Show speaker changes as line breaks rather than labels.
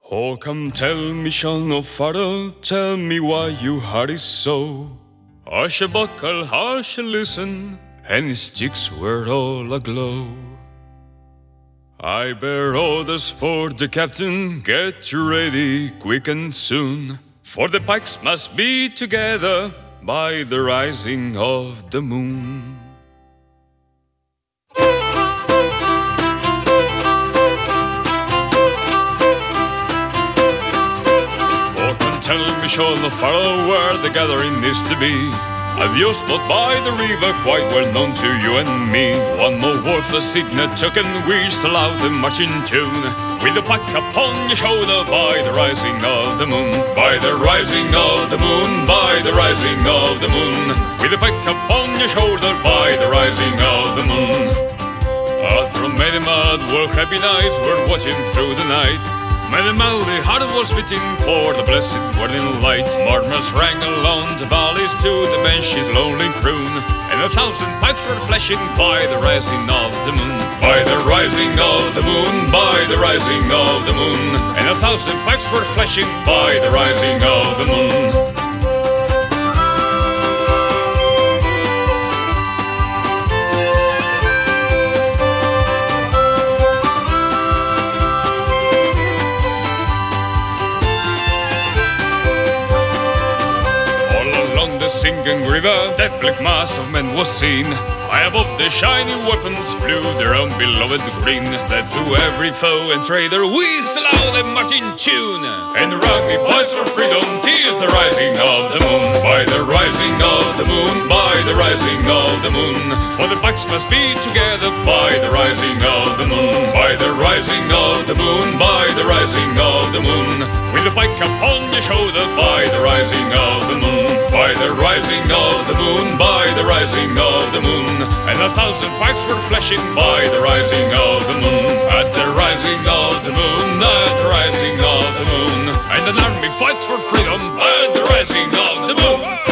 Oh, come tell me, Sean O'Farrell, tell me why your heart is so. Hush a buckle, hush a listen, and his cheeks were all aglow. I bear orders for the captain, get you ready quick and soon, for the pikes must be together by the rising of the moon. Tell me, Sean O'Farrell, where the gathering is to be. I've your spot by the river, quite well known to you and me. One more word for signet token, whistle out the marching tune, with the pack upon your shoulder by the rising of the moon. By the rising of the moon, by the rising of the moon, with the pack upon your shoulder by the rising of the moon. Out from Medimud, where happy nights were watching through the night. Medimud, the heart was beating for the blessed morning light. Marmors rang along the valleys to the Banshee's lonely croon, and 1,000 pipes were flashing by the rising of the moon. By the rising of the moon, by the rising of the moon, and 1,000 pipes were flashing by the rising of the moon. Singing river, that black mass of men was seen. High above the shiny weapons flew their own beloved green, that through every foe and traitor whistle out the marching tune. And round me boys for freedom, tis the rising of the moon. By the rising of the moon, by the rising of the moon, for the pikes must be together by the rising of the moon. By the rising of the moon, by the rising of the moon, with the pike upon your shoulder by the rising of the moon. By the rising of the moon, by the rising of the moon, and 1,000 pikes were flashing by the rising of the moon. At the rising of the moon, at the rising of the moon, and an army fights for freedom at the rising of the moon.